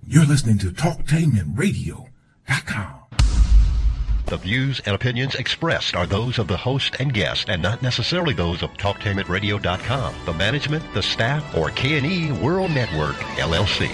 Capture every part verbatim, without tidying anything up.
You're listening to talktainment radio dot com. The views and opinions expressed are those of the host and guest and not necessarily those of talktainment radio dot com, the management, the staff, or K and E World Network, L L C.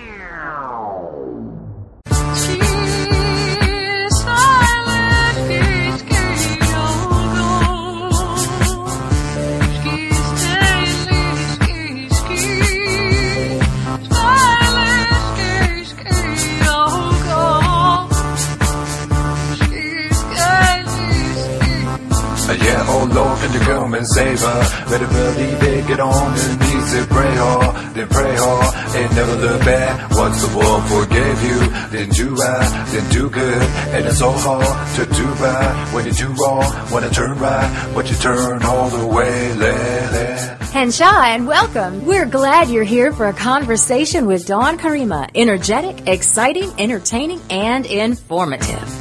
Yeah, oh Lord, can you come and save her? Better believe it, get on your knees and pray hard, then pray hard, and never look back. Once the world forgave you, then do right, then do good. And it's so hard to do right when you do wrong, wanna turn right, but you turn all the way, let it. Henshaw, and welcome. We're glad you're here for a conversation with Dawn Karima. Energetic, exciting, entertaining, and informative.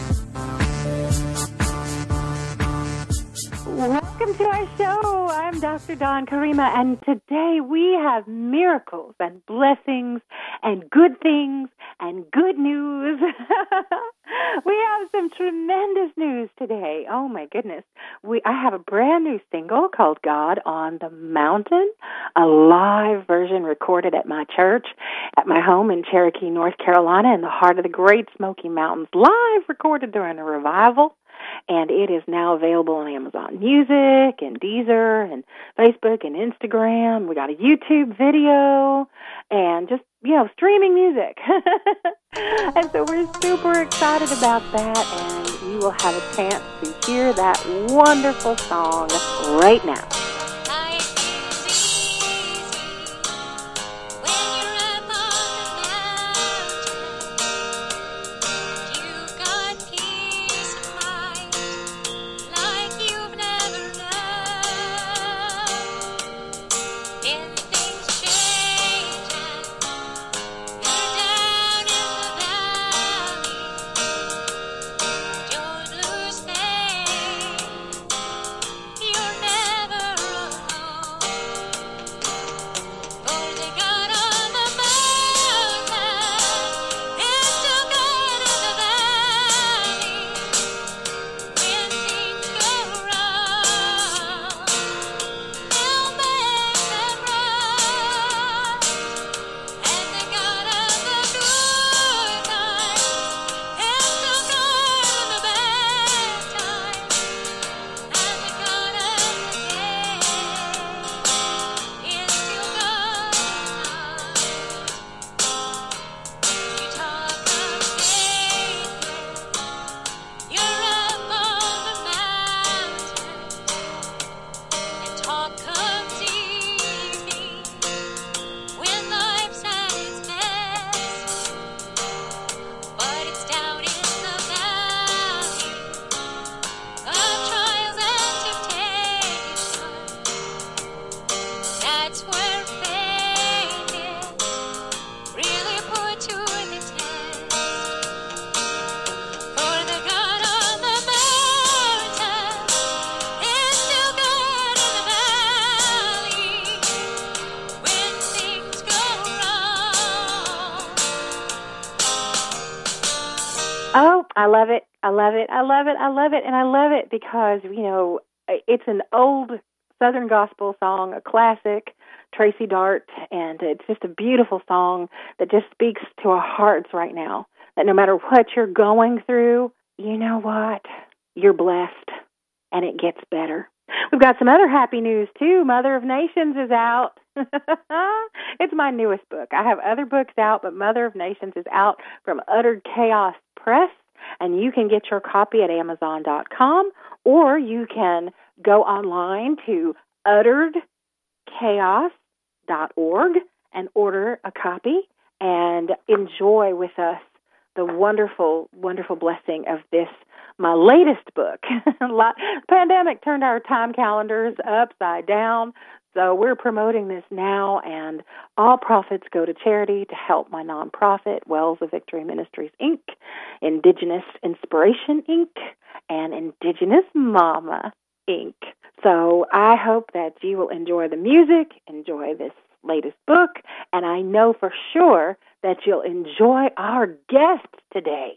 Welcome to our show. I'm Doctor Dawn Karima, and today we have miracles and blessings and good things and good news. We have some tremendous news today. Oh my goodness. We I have a brand new single called God on the Mountain, a live version recorded at my church, at my home in Cherokee, North Carolina, in the heart of the Great Smoky Mountains, live recorded during a revival. And it is now available on Amazon Music and Deezer and Facebook and Instagram. We got a YouTube video and just, you know, streaming music. And so we're super excited about that, and you will have a chance to hear that wonderful song right now. Oh, I love it. I love it. I love it. I love it. And I love it because, you know, it's an old Southern gospel song, a classic, Tracy Dart, and it's just a beautiful song that just speaks to our hearts right now, that no matter what you're going through, you know what? You're blessed, and it gets better. We've got some other happy news, too. Mother of Nations is out. It's my newest book. I have other books out, but Mother of Nations is out from Uttered Chaos Press, and you can get your copy at amazon dot com, or you can go online to uttered chaos dot org and order a copy and enjoy with us the wonderful, wonderful blessing of this, my latest book. The pandemic turned our time calendars upside down, so we're promoting this now, and all profits go to charity to help my nonprofit, Wells of Victory Ministries, Incorporated, Indigenous Inspiration, Incorporated, and Indigenous Mama, Incorporated. So I hope that you will enjoy the music, enjoy this latest book, and I know for sure that you'll enjoy our guest today.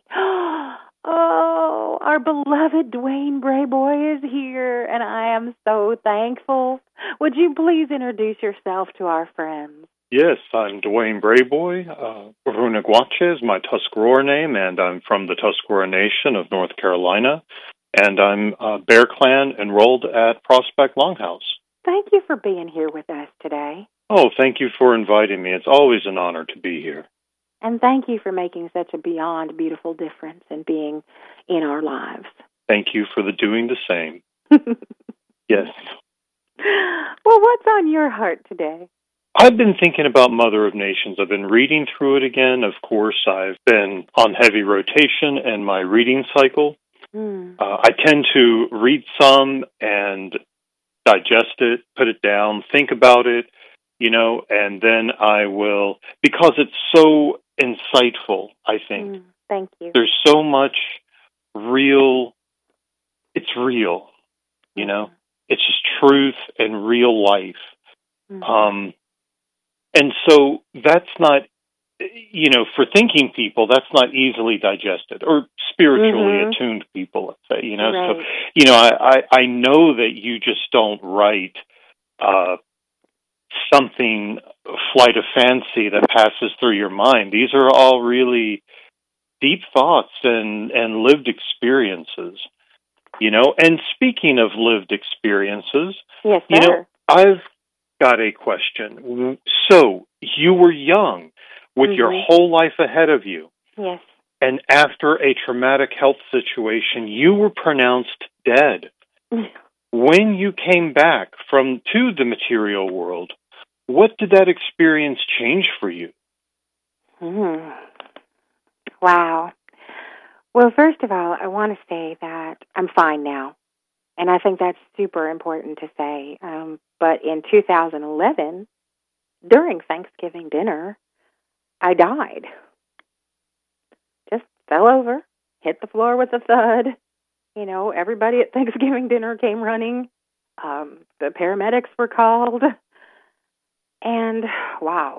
Oh, our beloved Dwayne Brayboy is here, and I am so thankful. Would you please introduce yourself to our friends? Yes, I'm Dwayne Brayboy. Uh, Runaguache is my Tuscarora name, and I'm from the Tuscarora Nation of North Carolina, and I'm uh, Bear Clan enrolled at Prospect Longhouse. Thank you for being here with us today. Oh, thank you for inviting me. It's always an honor to be here. And thank you for making such a beyond beautiful difference in being in our lives. Thank you for the doing the same. Yes. Well, what's on your heart today? I've been thinking about Mother of Nations. I've been reading through it again. Of course, I've been on heavy rotation in my reading cycle. Mm. Uh, I tend to read some and digest it, put it down, think about it, you know, and then I will, because it's so insightful, I think. Mm, thank you. There's so much real, it's real, you know? It's just truth and real life. Mm-hmm. Um, and so that's not, you know, for thinking people, that's not easily digested, or spiritually mm-hmm. attuned people, let's say, you know? Right. So, you know, I, I, I know that you just don't write uh, something, flight of fancy that passes through your mind. These are all really deep thoughts and, and lived experiences, you know? And speaking of lived experiences, yes, you know, I've got a question. So, you were young with mm-hmm. your whole life ahead of you. Yes. And after a traumatic health situation, you were pronounced dead. When you came back from to the material world, what did that experience change for you? Mm. Wow. Well, first of all, I want to say that I'm fine now. And I think that's super important to say. Um, but in two thousand eleven, during Thanksgiving dinner, I died. Just fell over, hit the floor with a thud. You know, everybody at Thanksgiving dinner came running. Um, the paramedics were called. And, wow.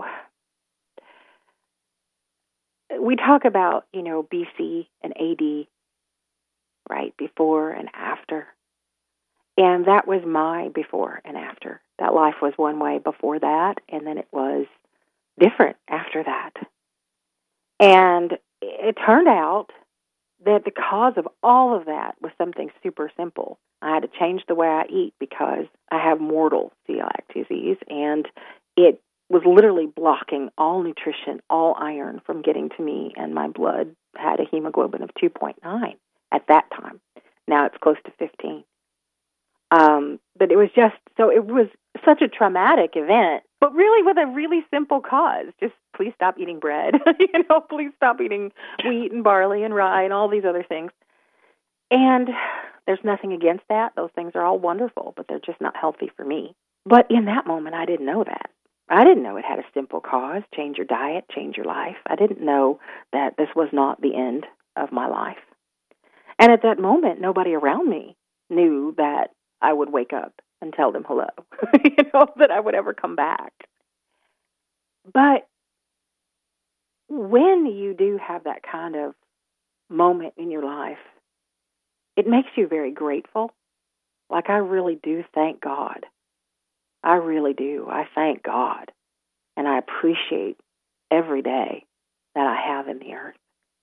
We talk about, you know, B C and A D, right, before and after. And that was my before and after. That life was one way before that, and then it was different after that. And it turned out that the cause of all of that was something super simple. I had to change the way I eat because I have mortal celiac disease, and it was literally blocking all nutrition, all iron from getting to me, and my blood had a hemoglobin of two point nine at that time. Now it's close to fifteen. Um, but it was just, so it was such a traumatic event, but really with a really simple cause. Just please stop eating bread. you know, please stop eating wheat and barley and rye and all these other things. And there's nothing against that. Those things are all wonderful, but they're just not healthy for me. But in that moment, I didn't know that. I didn't know it had a simple cause, change your diet, change your life. I didn't know that this was not the end of my life. And at that moment, nobody around me knew that I would wake up and tell them hello, you know, that I would ever come back. But when you do have that kind of moment in your life, it makes you very grateful. Like, I really do thank God. I really do. I thank God. And I appreciate every day that I have in the earth.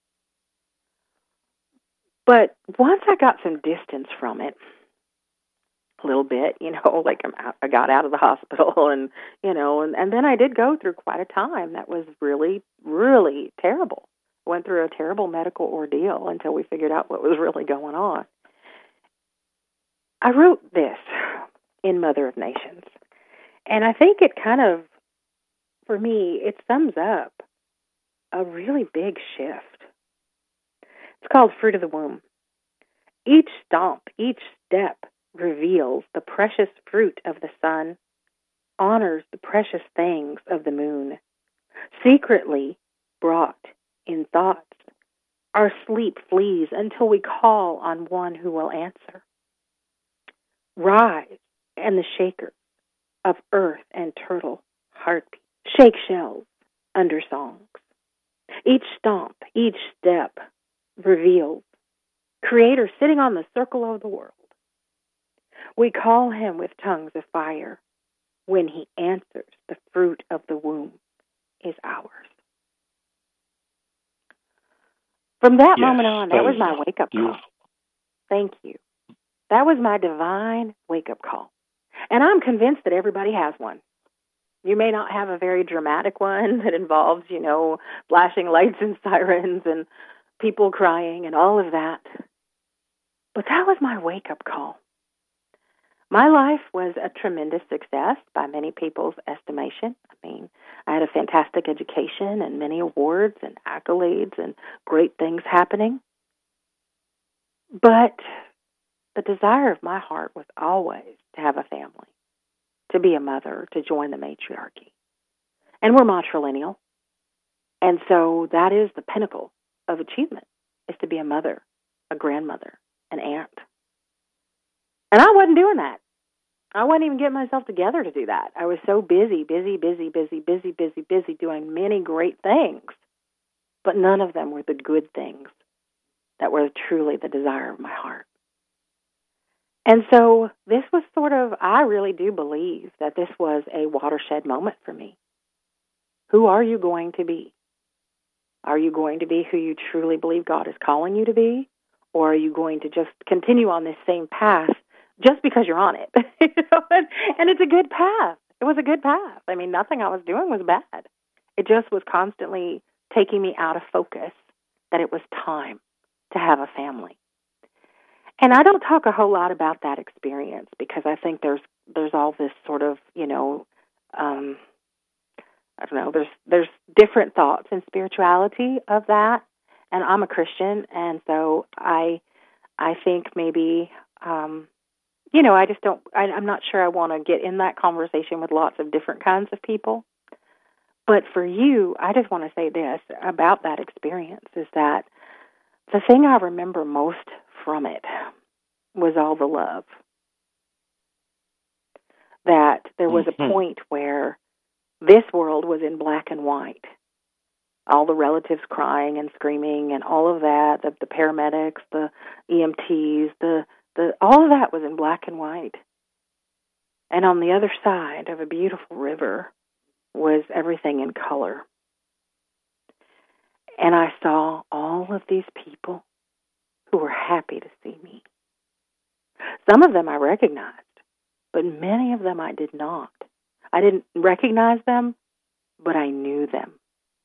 But once I got some distance from it, a little bit, you know, like I'm out, I got out of the hospital and, you know, and, and then I did go through quite a time that was really, really terrible. Went through a terrible medical ordeal until we figured out what was really going on. I wrote this in Mother of Nations, and I think it kind of, for me, it sums up a really big shift. It's called Fruit of the Womb. Each stomp, each step reveals the precious fruit of the sun, honors the precious things of the moon, secretly brought in thoughts. Our sleep flees until we call on one who will answer. Rise, and the shakers of earth and turtle heartbeat shake shells under songs. Each stomp, each step reveals Creator sitting on the circle of the world. We call him with tongues of fire. When he answers, the fruit of the womb is ours. From that Yes, moment on, that, that was is my wake-up beautiful. call. Thank you. That was my divine wake-up call. And I'm convinced that everybody has one. You may not have a very dramatic one that involves, you know, flashing lights and sirens and people crying and all of that. But that was my wake-up call. My life was a tremendous success by many people's estimation. I mean, I had a fantastic education and many awards and accolades and great things happening. But the desire of my heart was always to have a family, to be a mother, to join the matriarchy. And we're matrilineal. And so that is the pinnacle of achievement, is to be a mother, a grandmother, an aunt. And I wasn't doing that. I wasn't even getting myself together to do that. I was so busy, busy, busy, busy, busy, busy, busy, doing many great things. But none of them were the good things that were truly the desire of my heart. And so this was sort of, I really do believe that this was a watershed moment for me. Who are you going to be? Are you going to be who you truly believe God is calling you to be? Or are you going to just continue on this same path just because you're on it? You know? And it's a good path. It was a good path. I mean, nothing I was doing was bad. It just was constantly taking me out of focus that it was time to have a family. And I don't talk a whole lot about that experience because I think there's there's all this sort of, you know, um, I don't know, there's there's different thoughts and spirituality of that. And I'm a Christian, and so I I think maybe, um, you know, I just don't, I, I'm not sure I want to get in that conversation with lots of different kinds of people. But for you, I just want to say this about that experience is that the thing I remember most from it was all the love. That there was mm-hmm. a point where this world was in black and white. All the relatives crying and screaming and all of that, the, the paramedics, the E M Ts, the, the all of that was in black and white. And on the other side of a beautiful river was everything in color. And I saw all of these people who were happy to see me. Some of them I recognized, but many of them I did not. I didn't recognize them, but I knew them.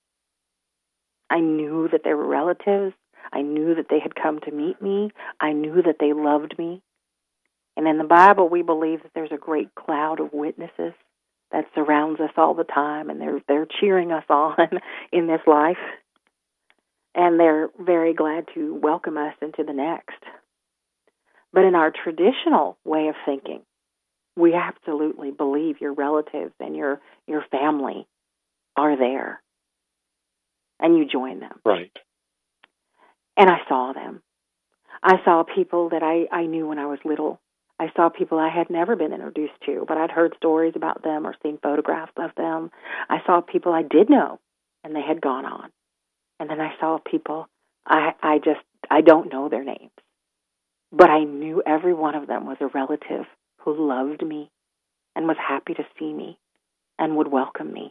I knew that they were relatives. I knew that they had come to meet me. I knew that they loved me. And in the Bible, we believe that there's a great cloud of witnesses that surrounds us all the time, and they're they're cheering us on in this life. And they're very glad to welcome us into the next. But in our traditional way of thinking, we absolutely believe your relatives and your, your family are there. And you join them. Right. And I saw them. I saw people that I, I knew when I was little. I saw people I had never been introduced to, but I'd heard stories about them or seen photographs of them. I saw people I did know, and they had gone on. And then I saw people I, I just, I don't know their names. But I knew every one of them was a relative who loved me and was happy to see me and would welcome me.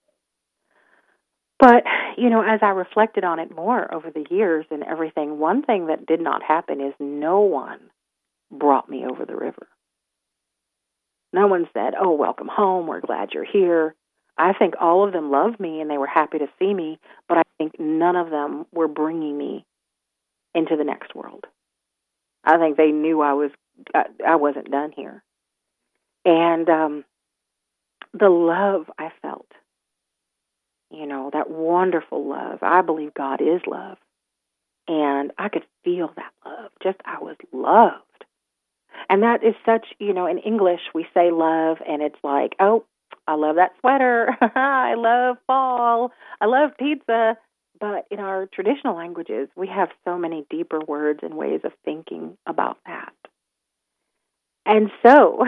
But, you know, as I reflected on it more over the years and everything, one thing that did not happen is no one brought me over the river. No one said, oh, welcome home, we're glad you're here. I think all of them loved me and they were happy to see me, but I think none of them were bringing me into the next world. I think they knew I was, I, I wasn't done here. And um, the love I felt, you know, that wonderful love. I believe God is love. And I could feel that love. Just, I was loved. And that is such, you know, in English, we say love, and it's like, oh, I love that sweater. I love fall. I love pizza. But in our traditional languages, we have so many deeper words and ways of thinking about that. And so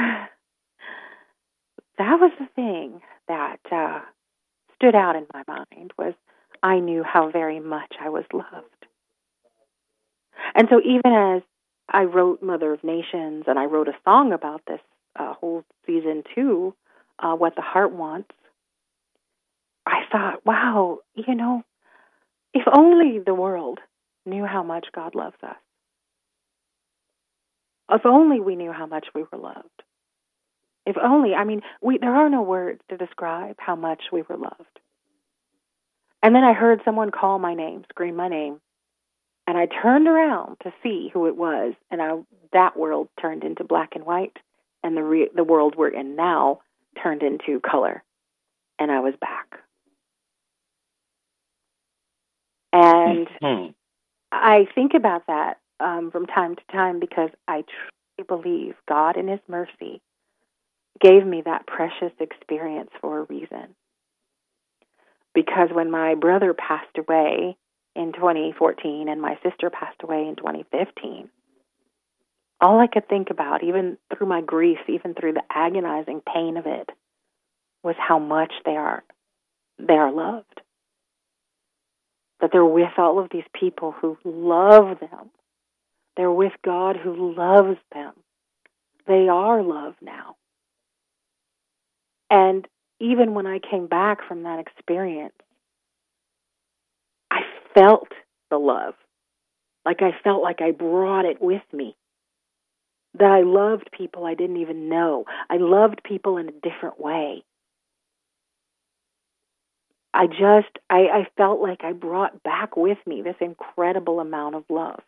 that was the thing that uh, stood out in my mind was I knew how very much I was loved. And so even as I wrote Mother of Nations, and I wrote a song about this uh, whole season two, uh, What the Heart Wants, I thought, wow, you know, if only the world knew how much God loves us. If only we knew how much we were loved. If only, I mean, we there are no words to describe how much we were loved. And then I heard someone call my name, scream my name, and I turned around to see who it was, and I, that world turned into black and white, and the re, the world we're in now turned into color, and I was back. And mm-hmm. I think about that um, from time to time because I truly believe God in His mercy gave me that precious experience for a reason. Because when my brother passed away in twenty fourteen and my sister passed away in twenty fifteen, all I could think about, even through my grief, even through the agonizing pain of it, was how much they are they are loved. That they're with all of these people who love them. They're with God who loves them. They are loved now. And even when I came back from that experience, I felt the love. Like I felt like I brought it with me. That I loved people I didn't even know. I loved people in a different way. I just, I, I felt like I brought back with me this incredible amount of love.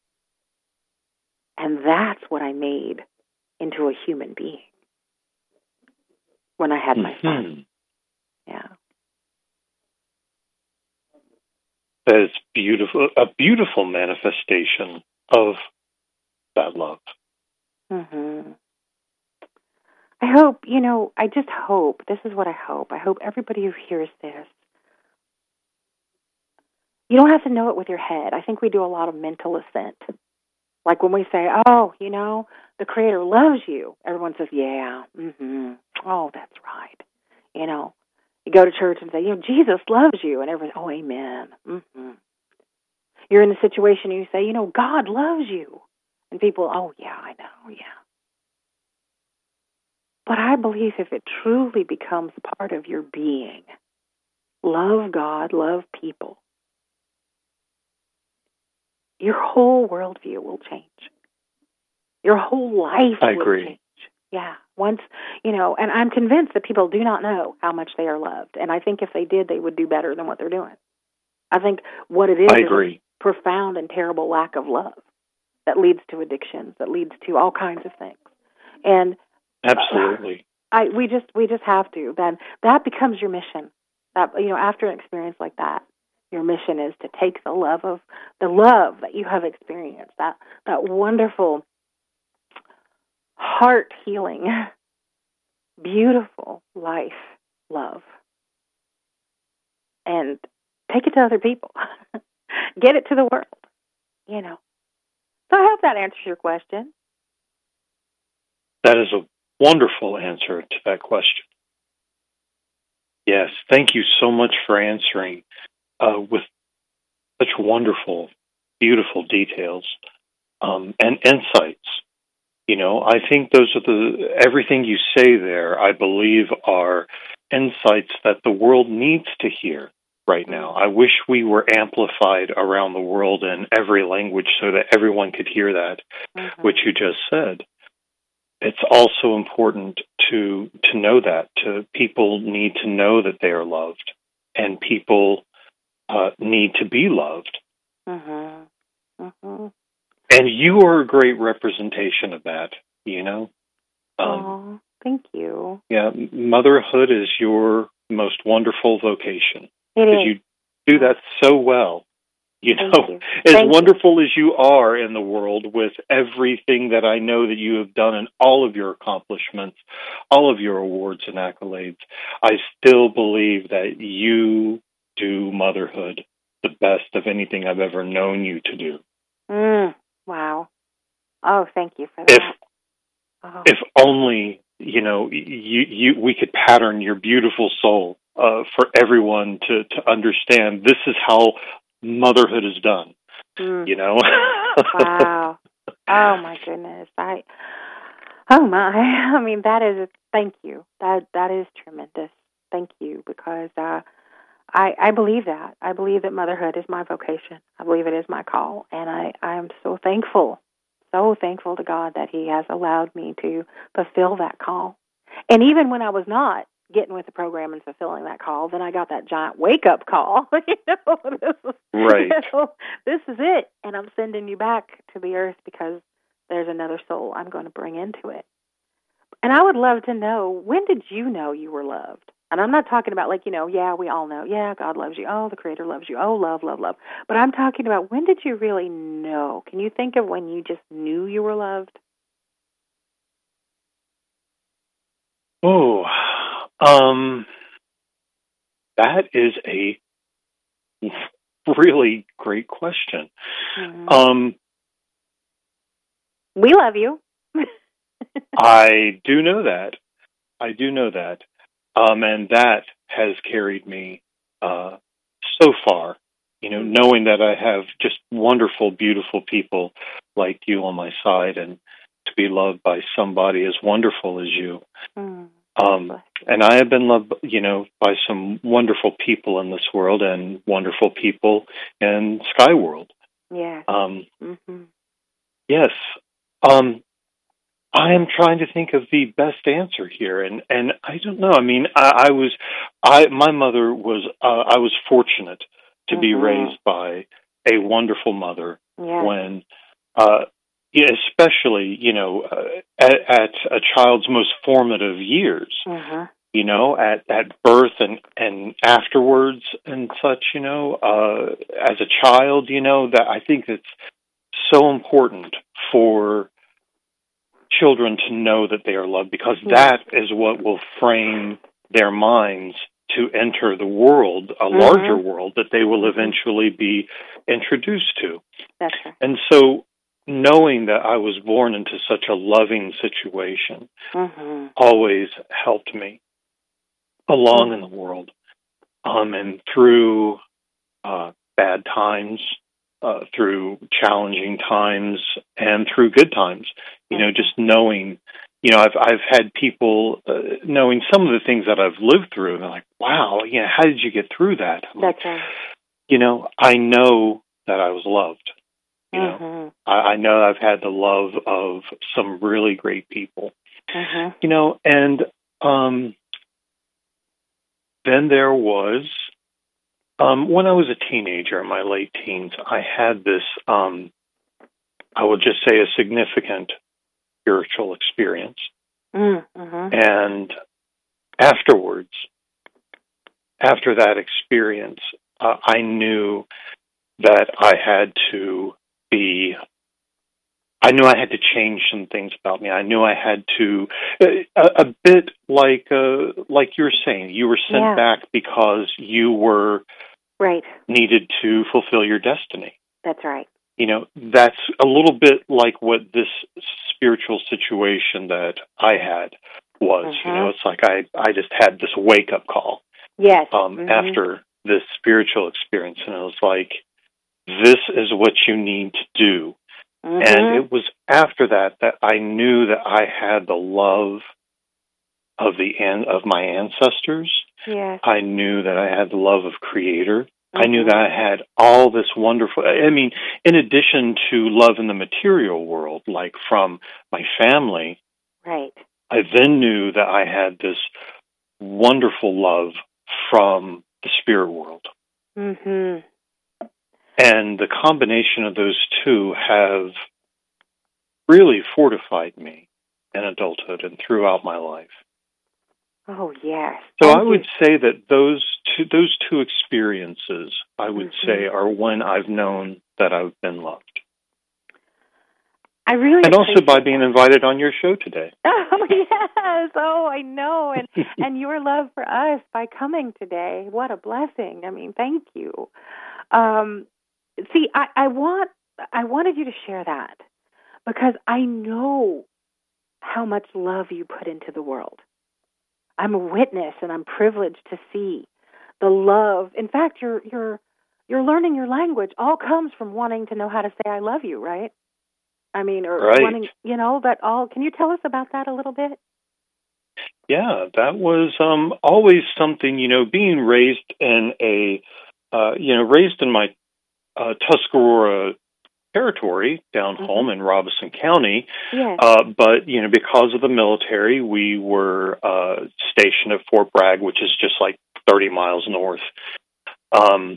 And that's what I made into a human being when I had my mm-hmm. son. Yeah. That is beautiful, a beautiful manifestation of that love. Mm-hmm. I hope, you know, I just hope, this is what I hope. I hope everybody who hears this, you don't have to know it with your head. I think we do a lot of mental assent. Like when we say, oh, you know, the Creator loves you. Everyone says, yeah, mm-hmm. Oh, that's right. You know, you go to church and say, you know, Jesus loves you. And everyone, oh, amen. Mm-hmm. You're in a situation and you say, you know, God loves you. And people, oh, yeah, I know, yeah. But I believe if it truly becomes part of your being, love God, love people, your whole worldview will change. Your whole life I will agree. change. Yeah. Once, you know, and I'm convinced that people do not know how much they are loved. And I think if they did, they would do better than what they're doing. I think what it is I is agree. a profound and terrible lack of love that leads to addictions, that leads to all kinds of things. And absolutely. Uh, I we just we just have to. Then that becomes your mission. That you know, after an experience like that, your mission is to take the love of the love that you have experienced, that that wonderful, heart healing, beautiful life love, and take it to other people. Get it to the world. You know. So I hope that answers your question. That is a wonderful answer to that question. Yes, thank you so much for answering uh, with such wonderful, beautiful details um, and insights. You know, I think those are the, everything you say there, I believe, are insights that the world needs to hear right now. I wish we were amplified around the world in every language so that everyone could hear that, mm-hmm. which you just said. It's also important to to know that. To people need to know that they are loved, and people uh, need to be loved. Mm-hmm. Mm-hmm. And you are a great representation of that. You know. Um, oh, thank you. Yeah, motherhood is your most wonderful vocation. It is. You do that so well. You know, Thank you. as Thank wonderful you. as you are in the world with everything that I know that you have done and all of your accomplishments, all of your awards and accolades, I still believe that you do motherhood the best of anything I've ever known you to do. Mm, wow. Oh, thank you for that. If, oh. if only, you know, you, you, we could pattern your beautiful soul uh, for everyone to, to understand this is how motherhood is done. Mm. You know? Wow. Oh my goodness. I, oh my, I mean, that is, thank you. That, that is tremendous. Thank you, because, uh, I, I believe that. I believe that motherhood is my vocation. I believe it is my call. And I, I am so thankful, so thankful to God that He has allowed me to fulfill that call. And even when I was not getting with the program and fulfilling that call, then I got that giant wake-up call. you know, this is, right. You know, this is it. And I'm sending you back to the earth because there's another soul I'm going to bring into it. And I would love to know, when did you know you were loved? And I'm not talking about like, you know, yeah, we all know. Yeah, God loves you. Oh, the Creator loves you. Oh, love, love, love. But I'm talking about, when did you really know? Can you think of when you just knew you were loved? Oh, um, that is a really great question. Mm-hmm. Um, we love you. I do know that. I do know that. Um, and that has carried me uh, so far, you know, mm-hmm. knowing that I have just wonderful, beautiful people like you on my side, and to be loved by somebody as wonderful as you. Mm-hmm. Um, and I have been loved, you know, by some wonderful people in this world and wonderful people in Sky World. Yeah. Um, mm-hmm. Yes. Um, I am trying to think of the best answer here, and, and I don't know. I mean, I, I was, I my mother was, uh, I was fortunate to mm-hmm. be raised by a wonderful mother. Yeah. When, uh, especially, you know, uh, at, at a child's most formative years, mm-hmm. you know, at, at birth and, and afterwards and such, you know, uh, as a child, you know, that I think it's so important for children to know that they are loved, because that is what will frame their minds to enter the world, a mm-hmm. larger world that they will eventually be introduced to. That's right. And so knowing that I was born into such a loving situation mm-hmm. always helped me along mm-hmm. in the world. Um, and through uh, bad times, Uh, through challenging times, and through good times, you know, just knowing, you know, I've I've had people uh, knowing some of the things that I've lived through, and they're like, "Wow, you know, how did you get through that?" I'm That's like, right. You know, I know that I was loved. You mm-hmm. know, I, I know I've had the love of some really great people. Mm-hmm. You know, and um, then there was. Um, when I was a teenager, in my late teens, I had this, um, I would just say, a significant spiritual experience. Mm-hmm. And afterwards, after that experience, uh, I knew that I had to be, I knew I had to change some things about me. I knew I had to, a, a bit like, uh, like you were saying, you were sent yeah. back because you were right. needed to fulfill your destiny. That's right. You know, that's a little bit like what this spiritual situation that I had was. Mm-hmm. You know, it's like I, I just had this wake-up call. Yes. Um, mm-hmm. After this spiritual experience, and it was like, this is what you need to do. Mm-hmm. And it was after that that I knew that I had the love of the an- of my ancestors. Yes. I knew that I had the love of Creator. Mm-hmm. I knew that I had all this wonderful, I mean, in addition to love in the material world, like from my family, right. I then knew that I had this wonderful love from the spirit world. Mm-hmm. And the combination of those two have really fortified me in adulthood and throughout my life. Oh, yes. So Thank I would you. say that those two, those two experiences, I would mm-hmm. say, are when I've known that I've been loved. I really and also by that. being invited on your show today. Oh, yes. Oh, I know. And and your love for us by coming today. What a blessing. I mean, thank you. Um, see, I, I want I wanted you to share that because I know how much love you put into the world. I'm a witness, and I'm privileged to see the love. In fact, you're you're you're learning your language. All comes from wanting to know how to say "I love you," right? I mean, or right. wanting, you know, that all. Can you tell us about that a little bit? Yeah, that was um, always something. You know, being raised in a, uh, you know, raised in my uh, Tuscarora territory down Mm-hmm. home in Robeson County. Yes. Uh, but, you know, because of the military, we were uh, stationed at Fort Bragg, which is just like thirty miles north. Um,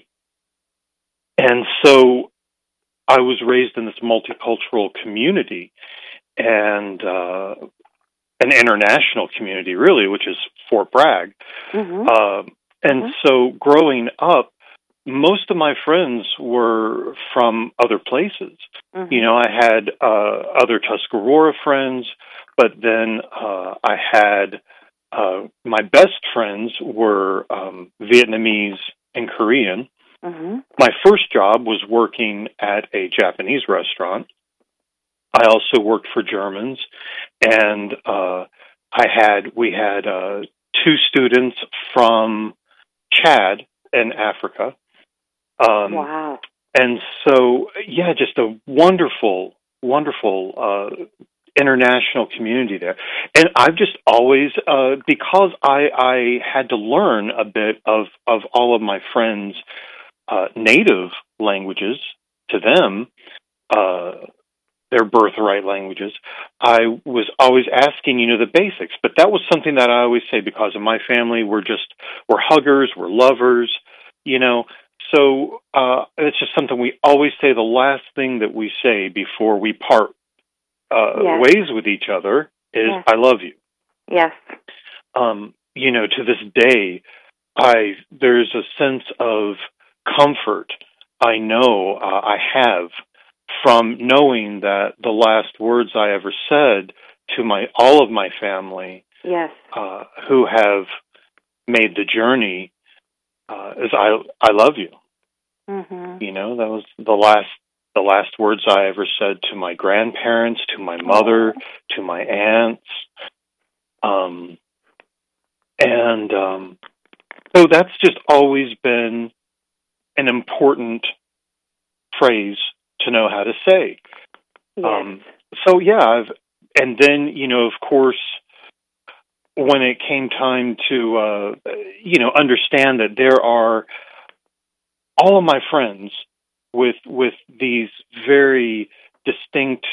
and so I was raised in this multicultural community and uh, an international community, really, which is Fort Bragg. Mm-hmm. Uh, and Mm-hmm. so growing up, most of my friends were from other places. Mm-hmm. You know, I had uh, other Tuscarora friends, but then uh, I had uh, my best friends were um, Vietnamese and Korean. Mm-hmm. My first job was working at a Japanese restaurant. I also worked for Germans, and uh, I had we had uh, two students from Chad in Africa. Um, Wow. And so, yeah, just a wonderful, wonderful uh, international community there. And I've just always, uh, because I, I had to learn a bit of, of all of my friends' uh, native languages to them, uh, their birthright languages, I was always asking, you know, the basics. But that was something that I always say, because in my family, we're just, we're huggers, we're lovers, you know. So uh, it's just something we always say. The last thing that we say before we part uh, Yes. ways with each other is, Yes. "I love you." Yes. Um, you know, to this day, I there's a sense of comfort I know uh, I have from knowing that the last words I ever said to my all of my family, Yes. uh, who have made the journey, uh, is "I I love you." Mm-hmm. You know, that was the last the last words I ever said to my grandparents, to my mother, to my aunts. Um, and um, so that's just always been an important phrase to know how to say. Yes. Um, so yeah, I've, and then, you know, of course, when it came time to, uh, you know, understand that there are all of my friends with with these very distinct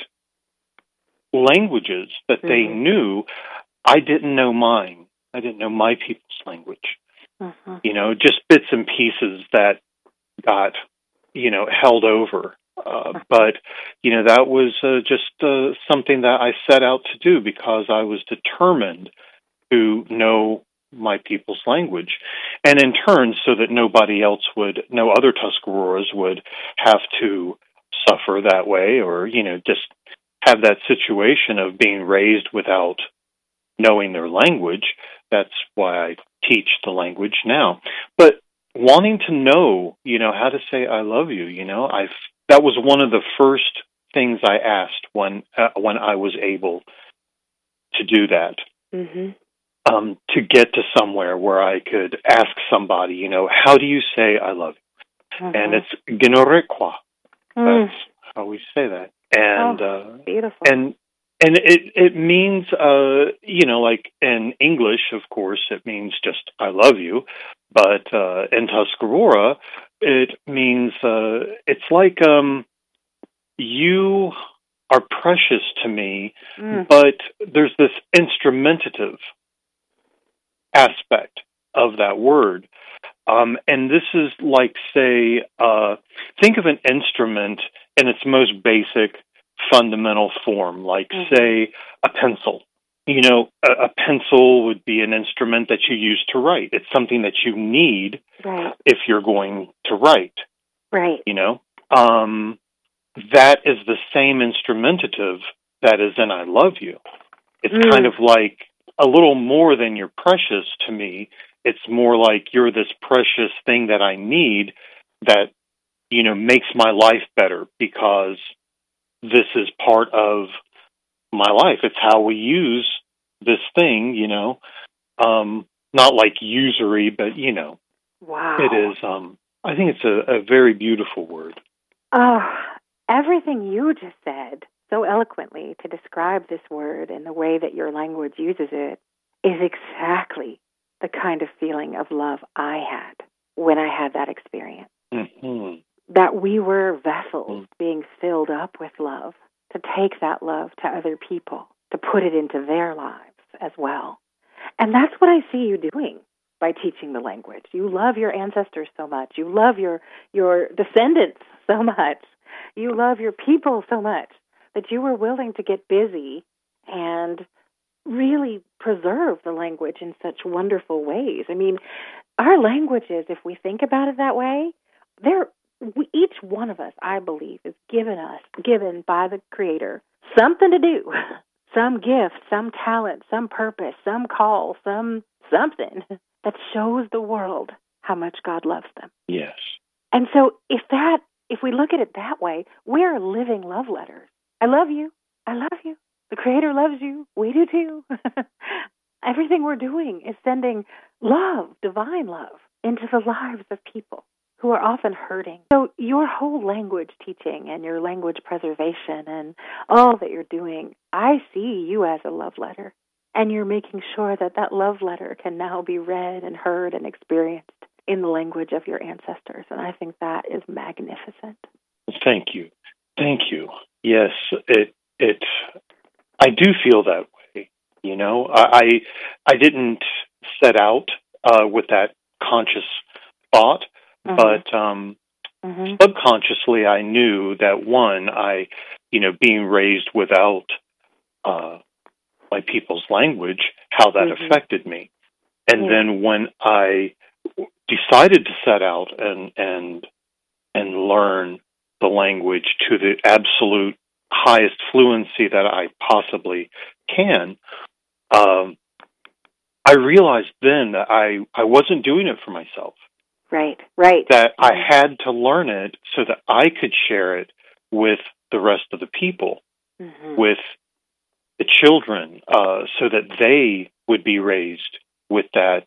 languages that they Mm-hmm. knew, I didn't know mine. I didn't know my people's language. Mm-hmm. You know, just bits and pieces that got, you know, held over. Uh, but, you know, that was uh, just uh, something that I set out to do because I was determined to know my people's language. And in turn, so that nobody else would, no other Tuscaroras would have to suffer that way, or, you know, just have that situation of being raised without knowing their language. That's why I teach the language now. But wanting to know, you know, how to say "I love you," you know, I that was one of the first things I asked when uh, when I was able to do that. Mm-hmm. Um, to get to somewhere where I could ask somebody, you know, how do you say "I love you"? Mm-hmm. And it's Ginorekwa. Mm. That's how we say that. And Oh, uh, beautiful. and and it it means, uh, you know, like in English, of course, it means just "I love you," but uh, in Tuscarora, it means uh, it's like um, you are precious to me, Mm. but there's this instrumentative aspect of that word. Um, and this is like, say, uh, think of an instrument in its most basic, fundamental form, like, Mm-hmm. say, a pencil. You know, a, a pencil would be an instrument that you use to write. It's something that you need Right. if you're going to write, Right. you know. Um, that is the same instrumentative that is in "I love you." It's Mm. kind of like a little more than "you're precious" to me. It's more like you're this precious thing that I need that, you know, makes my life better because this is part of my life. It's how we use this thing, you know. Um, not like usury, but, you know, Wow. it is, um, I think it's a, a very beautiful word. Oh, everything you just said so eloquently to describe this word and the way that your language uses it is exactly the kind of feeling of love I had when I had that experience. Mm-hmm. That we were vessels Mm-hmm. being filled up with love to take that love to other people, to put it into their lives as well. And that's what I see you doing by teaching the language. You love your ancestors so much. You love your your descendants so much. You love your people so much that you were willing to get busy and really preserve the language in such wonderful ways. I mean, our languages, if we think about it that way, they're we, each one of us, I believe, is given us, given by the Creator, something to do, some gift, some talent, some purpose, some call, some something that shows the world how much God loves them. Yes. And so if that, if we look at it that way, we're living love letters. I love you. I love you. The Creator loves you. We do too. Everything we're doing is sending love, divine love, into the lives of people who are often hurting. So your whole language teaching and your language preservation and all that you're doing, I see you as a love letter. And you're making sure that that love letter can now be read and heard and experienced in the language of your ancestors. And I think that is magnificent. Thank you. Thank you. Yes, it, it, I do feel that way. You know, I, I didn't set out uh, with that conscious thought, mm-hmm. but um, mm-hmm. subconsciously I knew that, one, I, you know, being raised without uh, my people's language, how that mm-hmm. affected me. And yeah. then when I decided to set out and, and, and learn the language to the absolute highest fluency that I possibly can, um, I realized then that I, I wasn't doing it for myself. Right, right. That I had to learn it so that I could share it with the rest of the people, mm-hmm. with the children, uh, so that they would be raised with that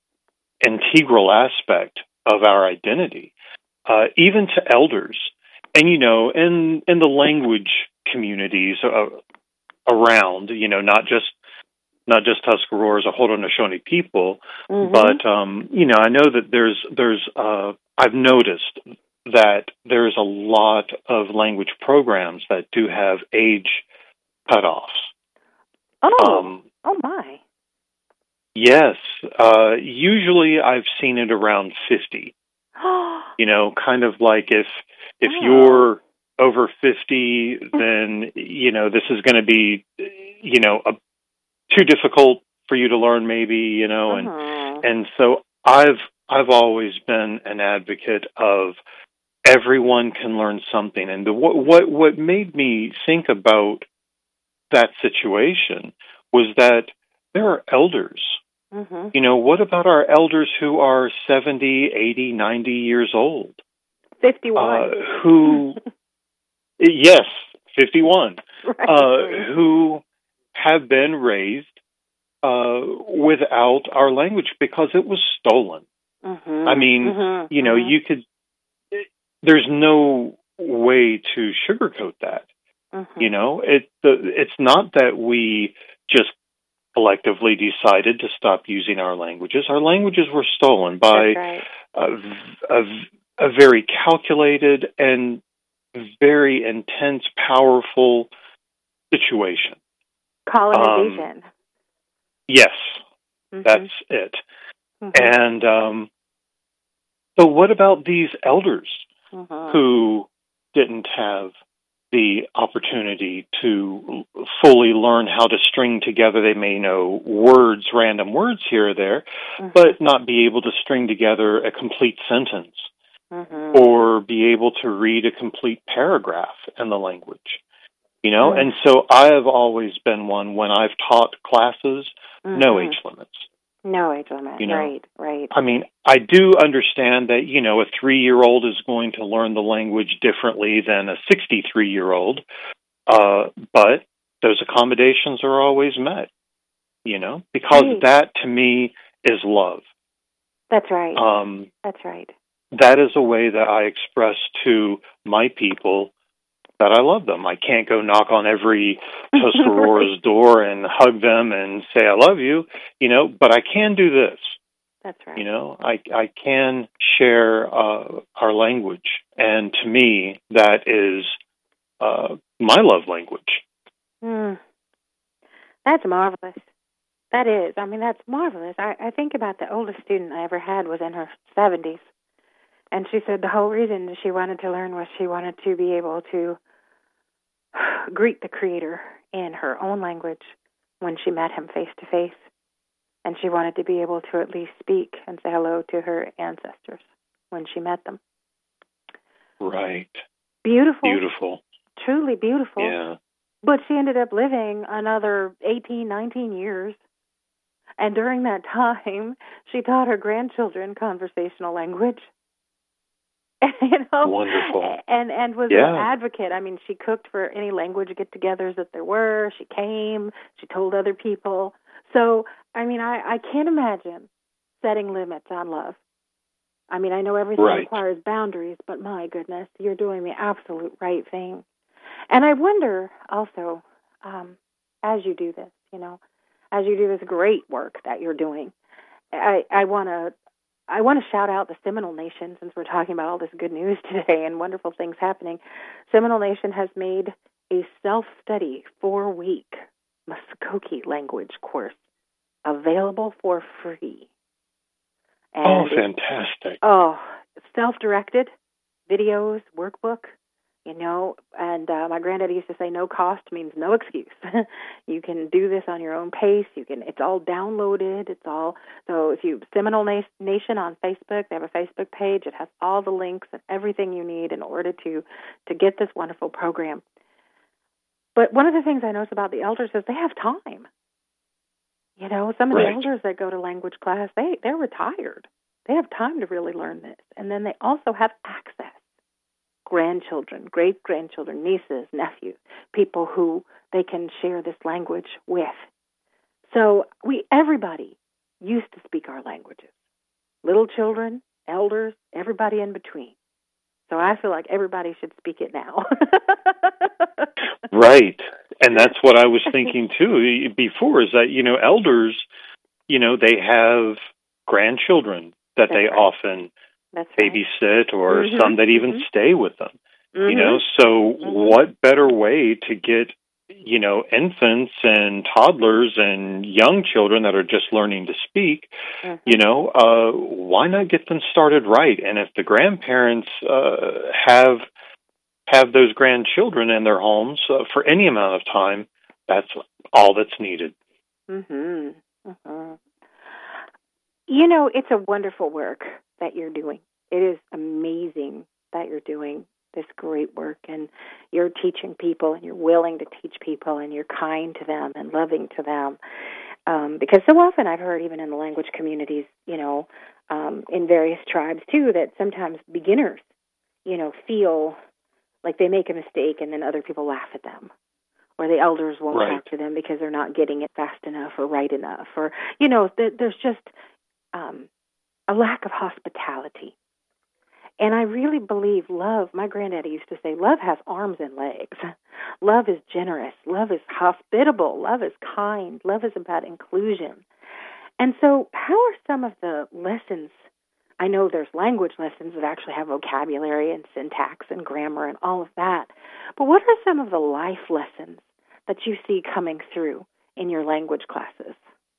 integral aspect of our identity, uh, even to elders. And, you know, in, in the language communities uh, around, you know, not just not just Tuscaroras or Haudenosaunee people, mm-hmm. but, um, you know, I know that there's, there's uh, I've noticed that there's a lot of language programs that do have age cutoffs. Oh, um, oh my. Yes. Uh, usually I've seen it around fifty. You know, kind of like if if oh. you're over fifty, then, you know, this is going to be, you know, a, too difficult for you to learn maybe, you know, and uh-huh. and so I've I've always been an advocate of everyone can learn something. And the, what what what made me think about that situation was that there are elders. Mm-hmm. You know, what about our elders who are seventy, eighty, ninety years old? fifty-one. Uh, who, yes, fifty-one. Right. Uh, who have been raised uh, without our language because it was stolen. Mm-hmm. I mean, mm-hmm. you know, mm-hmm. you could, there's no way to sugarcoat that. Mm-hmm. You know, it the, it's not that we just collectively decided to stop using our languages. Our languages were stolen by right. a, a, a very calculated and very intense, powerful situation. Colonization. Um, yes, mm-hmm. that's it. Mm-hmm. And um, so what about these elders mm-hmm. who didn't have the opportunity to fully learn how to string together? They may know words, random words here or there, mm-hmm. but not be able to string together a complete sentence mm-hmm. or be able to read a complete paragraph in the language. You know, mm-hmm. and so I have always been one, when I've taught classes, mm-hmm. no age limits. No age limit, you know? right, right. I mean, I do understand that, you know, a three-year-old is going to learn the language differently than a sixty-three-year-old, uh, but those accommodations are always met. you know, because Right. that to me is love. That's right. Um, That's right. that is a way that I express to my people that I love them. I can't go knock on every Tuscarora's door and hug them and say I love you, you know, but I can do this. That's right. You know, I I can share uh, our language, and to me, that is uh, my love language. Mm. That's marvelous. That is. I mean, that's marvelous. I, I think about the oldest student I ever had was in her seventies, and she said the whole reason that she wanted to learn was she wanted to be able to greet the Creator in her own language when she met Him face to face. And she wanted to be able to at least speak and say hello to her ancestors when she met them. Right. Beautiful. Beautiful. Truly beautiful. Yeah. But she ended up living another eighteen, nineteen years. And during that time, she taught her grandchildren conversational language. you know, Wonderful. And and was Yeah. an advocate. I mean, she cooked for any language get-togethers that there were. She came. She told other people. So, I mean, I, I can't imagine setting limits on love. I mean, I know everything Right. requires boundaries, but my goodness, you're doing the absolute right thing. And I wonder also, um, as you do this, you know, as you do this great work that you're doing, I, I want to I want to shout out the Seminole Nation, since we're talking about all this good news today and wonderful things happening. Seminole Nation has made a self-study four-week Muskogee language course available for free. And Oh, it's- fantastic. Oh, self-directed videos, workbook, you know, and uh, my granddaddy used to say no cost means no excuse. You can do this on your own pace. You can. It's all downloaded. It's all, so if you, Seminole Na- Nation on Facebook, they have a Facebook page. It has all the links and everything you need in order to, to get this wonderful program. But one of the things I notice about the elders is they have time. You know, some of Right. the elders that go to language class, they, they're retired. They have time to really learn this. And then they also have access. Grandchildren, great-grandchildren, nieces, nephews, people who they can share this language with. So we, everybody used to speak our languages. Little children, elders, everybody in between. So I feel like everybody should speak it now. Right. And that's what I was thinking too before, is that, you know, elders, you know, they have grandchildren that That's they right. often That's right. babysit, or Mhm, some that even mhm. stay with them. Mhm. You know, so Mhm. what better way to get, you know, infants and toddlers and young children that are just learning to speak, Mhm. you know, uh, why not get them started right? And if the grandparents uh, have have those grandchildren in their homes uh, for any amount of time, that's all that's needed. Mhm. Mhm. You know, it's a wonderful work that you're doing. It is amazing that you're doing this great work, and you're teaching people, and you're willing to teach people, and you're kind to them and loving to them. Um, because so often I've heard, even in the language communities, you know, um, in various tribes too, that sometimes beginners, you know, feel like they make a mistake and then other people laugh at them. Or the elders won't Right. talk to them because they're not getting it fast enough or right enough. Or, you know, th- there's just um, a lack of hospitality. And I really believe love, my granddaddy used to say, love has arms and legs. Love is generous. Love is hospitable. Love is kind. Love is about inclusion. And so how are some of the lessons? I know there's language lessons that actually have vocabulary and syntax and grammar and all of that. But what are some of the life lessons that you see coming through in your language classes?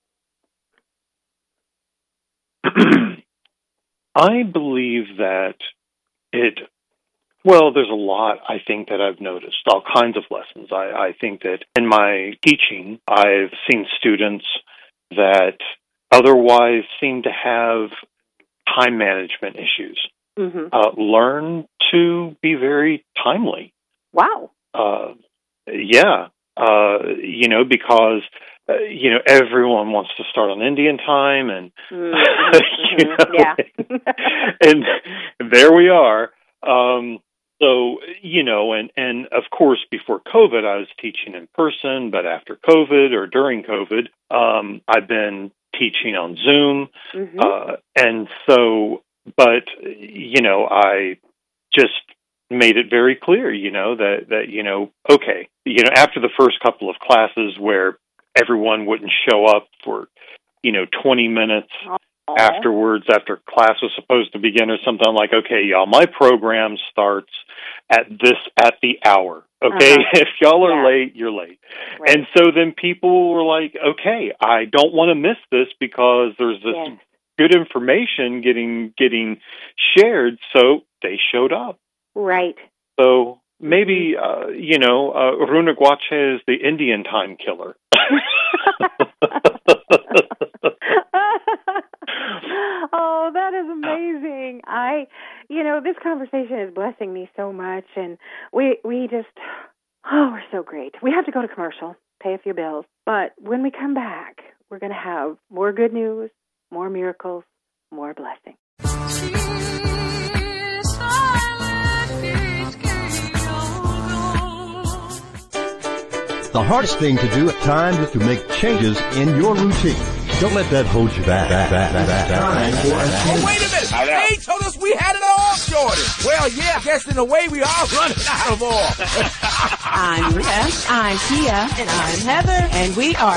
I believe that it, well, there's a lot, I think, that I've noticed, all kinds of lessons. I, I think that in my teaching, I've seen students that otherwise seem to have time management issues Mm-hmm. uh, learn to be very timely. Wow. Uh, yeah, uh, you know, because uh, you know, everyone wants to start on Indian time, and Mm-hmm. you know, Yeah. and there we are. Um, So, you know, and, and of course, before COVID, I was teaching in person, but after COVID or during COVID, um, I've been teaching on Zoom. Mm-hmm. Uh, and so, but, you know, I just made it very clear, you know, that, that, you know, okay, you know, after the first couple of classes where everyone wouldn't show up for, you know, twenty minutes Aww. afterwards, after class was supposed to begin or something, I'm like, okay, y'all, my program starts at this, at the hour. Okay. Uh-huh. If y'all are Yeah. late, you're late. Right. And so then people were like, okay, I don't want to miss this because there's this Yes. good information getting, getting shared. So they showed up. Right. So maybe, uh, you know, uh, Runa Guache is the Indian time killer. Oh, that is amazing. I, you know, this conversation is blessing me so much, and we we just, oh, we're so great. We have to go to commercial, pay a few bills, but when we come back, we're going to have more good news, more miracles, more blessing. The hardest thing to do at times is to make changes in your routine. Don't let that hold you back. back, back, back, back, back. Oh, wait a minute. They told us we had it all sorted. Well, yeah, I guess in a way we are running out of oil. I'm Rita, I'm Tia, and I'm Heather, and we are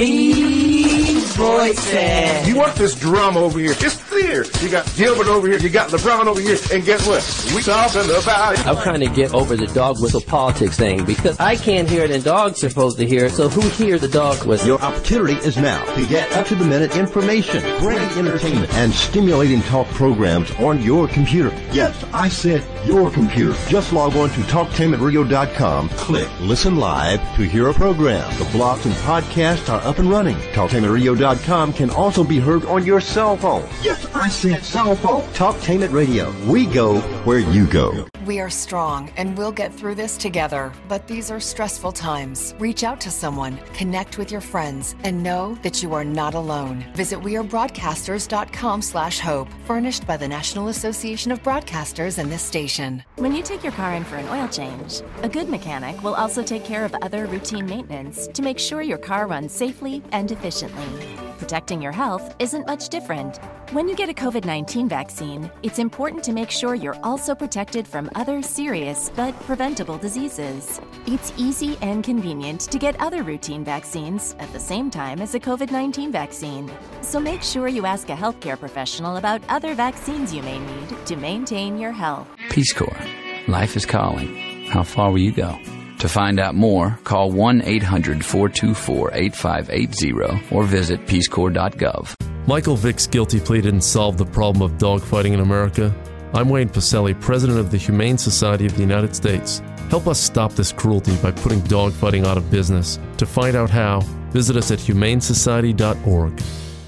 Three Voices. You want this drum over here? It's clear. You got Gilbert over here, you got LeBron over here, and guess what? We talking about... I'm trying to get over the dog whistle politics thing because I can't hear it and dogs are supposed to hear it, so who hears the dog whistle? Your opportunity is now to get up-to-the-minute information, great entertainment, and stimulating talk programs on your computer. Yes, I said your computer. Just log on to talktainment radio dot com, click Listen Live to hear a program. The blogs and podcasts are up and running. talktainment radio dot com can also be heard on your cell phone. Yes, I said cell phone. Talktainment Radio. We go where you go. We are strong and we'll get through this together, but these are stressful times. Reach out to someone, connect with your friends, and know that you are not alone. Visit wearebroadcasters.com slash hope, furnished by the National Association of Broadcasters and this station. When you take your car in for an oil change, a good mechanic will also take care of other routine maintenance to make sure your car runs safely and efficiently. Protecting your health isn't much different. When you get a COVID nineteen vaccine, it's important to make sure you're also protected from other serious but preventable diseases. It's easy and convenient to get other routine vaccines at the same time as a COVID nineteen vaccine. So make sure you ask a healthcare professional about other vaccines you may need to maintain your health. Peace Corps. Life is calling. How far will you go? To find out more, call one eight hundred four two four eight five eight zero or visit peace corps dot gov. Michael Vick's guilty plea didn't solve the problem of dogfighting in America. I'm Wayne Pacelli, president of the Humane Society of the United States. Help us stop this cruelty by putting dogfighting out of business. To find out how, visit us at humane society dot org.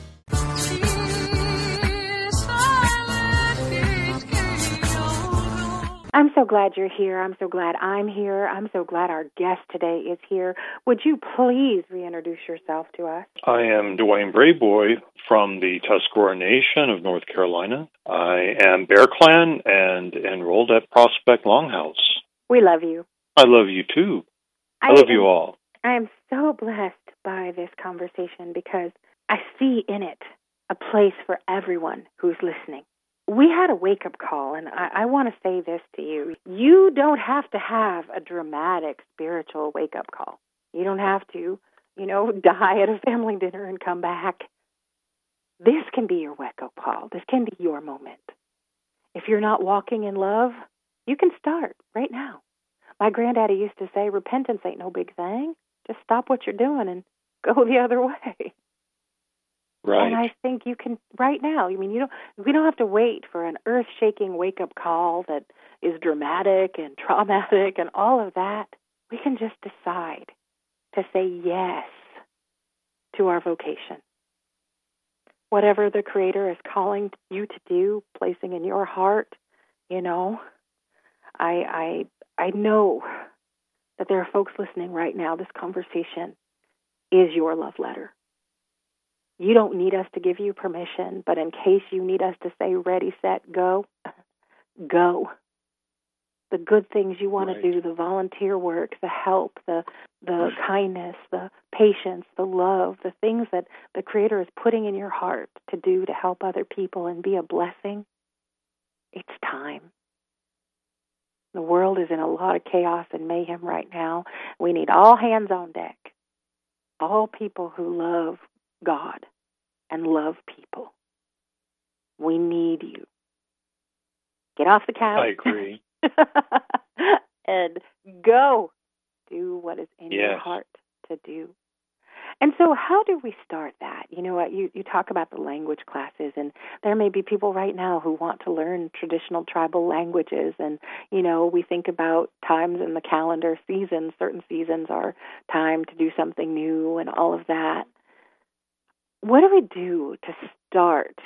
I'm so glad you're here. I'm so glad I'm here. I'm so glad our guest today is here. Would you please reintroduce yourself to us? I am Dwayne Brayboy from the Tuscarora Nation of North Carolina. I am Bear Clan and enrolled at Prospect Longhouse. We love you. I love you too. I, I love am, you all. I am so blessed by this conversation because I see in it a place for everyone who's listening. We had a wake-up call, and I, I want to say this to you. You don't have to have a dramatic spiritual wake-up call. You don't have to, you know, die at a family dinner and come back. This can be your wake-up call. This can be your moment. If you're not walking in love, you can start right now. My granddaddy used to say, repentance ain't no big thing. Just stop what you're doing and go the other way. Right. And I think you can right now. I mean, you don't. We don't have to wait for an earth-shaking wake-up call that is dramatic and traumatic and all of that. We can just decide to say yes to our vocation. Whatever the Creator is calling you to do, placing in your heart, you know, I I I know that there are folks listening right now. This conversation is your love letter. You don't need us to give you permission, but in case you need us to say ready, set, go, go. the good things you want Right. to do, the volunteer work, the help, the the kindness, the patience, the love, the things that the Creator is putting in your heart to do to help other people and be a blessing. It's time. The world is in a lot of chaos and mayhem right now. We need all hands on deck. All people who love God and love people. We need you. Get off the couch. I agree. And go do what is in your Yes. heart to do. And so how do we start that? You know what, you, you talk about the language classes, and there may be people right now who want to learn traditional tribal languages, and, you know, we think about times in the calendar, seasons, certain seasons are time to do something new and all of that. What do we do to start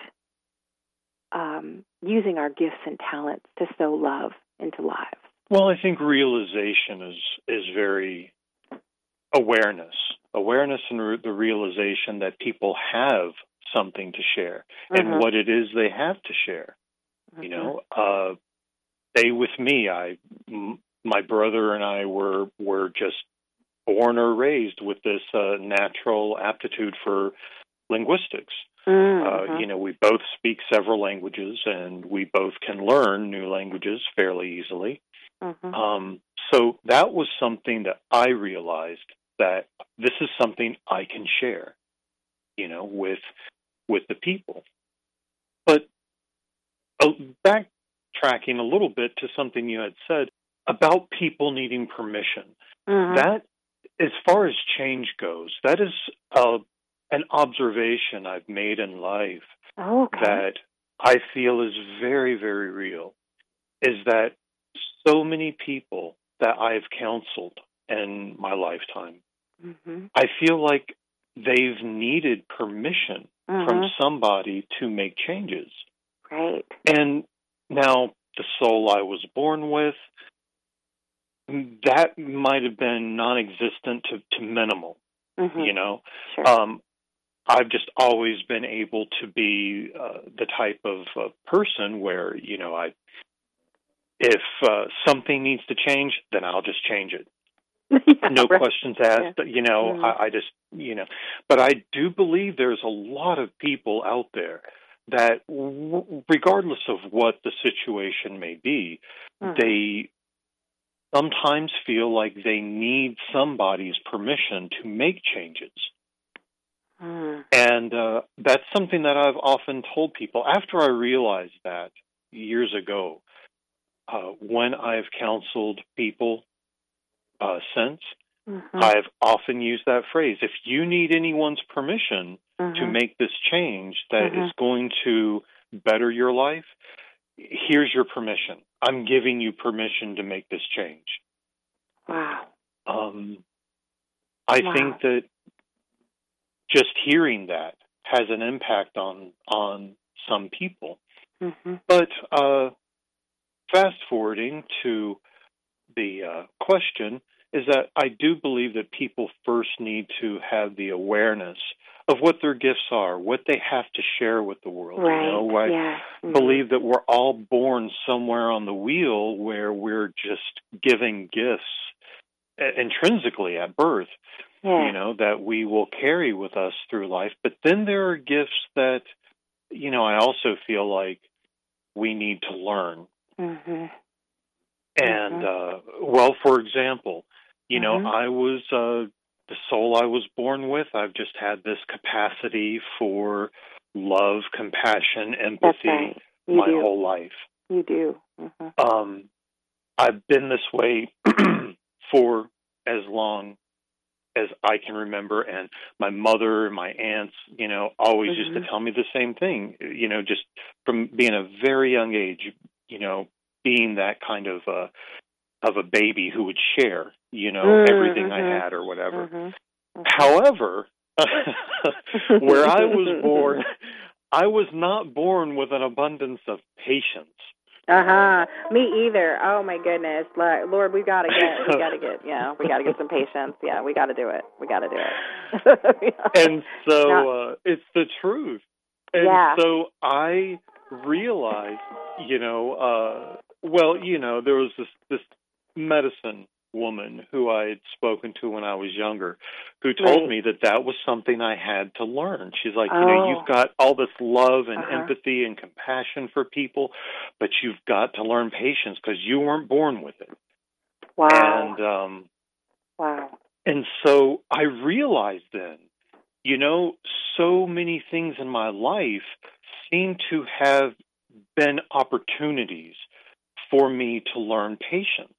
um, using our gifts and talents to sow love into lives? Well, I think realization is is very awareness. Awareness and re- the realization that people have something to share Mm-hmm. and what it is they have to share. Mm-hmm. You know, uh, stay with me. I, m- my brother and I were were just born or raised with this uh, natural aptitude for linguistics. Mm-hmm. Uh, you know, we both speak several languages, and we both can learn new languages fairly easily. Mm-hmm. Um, so that was something that I realized that this is something I can share, you know, with with the people. But uh, backtracking a little bit to something you had said about people needing permission, Mm-hmm. that, as far as change goes, that is uh, an observation I've made in life Oh, okay. that I feel is very, very real, is that so many people that I've counseled in my lifetime, Mm-hmm. I feel like they've needed permission Mm-hmm. from somebody to make changes. Right. And now the soul I was born with, that might have been non-existent to, to minimal, Mm-hmm. you know. Sure. Um, I've just always been able to be uh, the type of uh, person where, you know, I, if uh, something needs to change, then I'll just change it. Yeah, No right. questions asked, Yeah. you know, Mhm. I, I just, you know, but I do believe there's a lot of people out there that, w- regardless of what the situation may be, Mhm. they sometimes feel like they need somebody's permission to make changes. Mm. And uh, that's something that I've often told people after I realized that years ago, uh, when I've counseled people uh, since, Mm-hmm. I've often used that phrase. If you need anyone's permission Mm-hmm. to make this change that Mhm. is going to better your life, here's your permission. I'm giving you permission to make this change. Wow. Um, I Wow. think that just hearing that has an impact on on some people. Mm-hmm. But uh, fast forwarding to the uh, question is that I do believe that people first need to have the awareness of what their gifts are, what they have to share with the world. Right. You know, I Yeah. Mhm. believe that we're all born somewhere on the wheel where we're just giving gifts uh, intrinsically at birth, Yeah. you know, that we will carry with us through life. But then there are gifts that, you know, I also feel like we need to learn. Mm-hmm. And, Mhm. uh, well, for example, you know, Mhm. I was, uh, the soul I was born with, I've just had this capacity for love, compassion, empathy right. You my do. whole life. You do. Mm-hmm. Um, I've been this way for as long as I can remember, and my mother and my aunts, you know, always used Mhm. to tell me the same thing, you know, just from being a very young age, you know, being that kind of uh, of a baby who would share, you know, Mm, everything I mhm. had or whatever. Mhm. Mhm. However, where I was born, I was not born with an abundance of patience. Uh huh. Me either. Oh my goodness, Lord, Lord, we gotta get, we gotta get, yeah, we gotta get some patience. Yeah, we gotta do it. We gotta do it. Yeah. And so Now- uh, it's the truth. And Yeah. so I realized, you know, uh, Well, you know, there was this this medicine woman who I had spoken to when I was younger, who told Right. me that that was something I had to learn. She's like, you Oh. know, you've got all this love and Uh-huh. empathy and compassion for people, but you've got to learn patience because you weren't born with it. Wow. And um, Wow. and so I realized then, you know, so many things in my life seem to have been opportunities for me to learn patience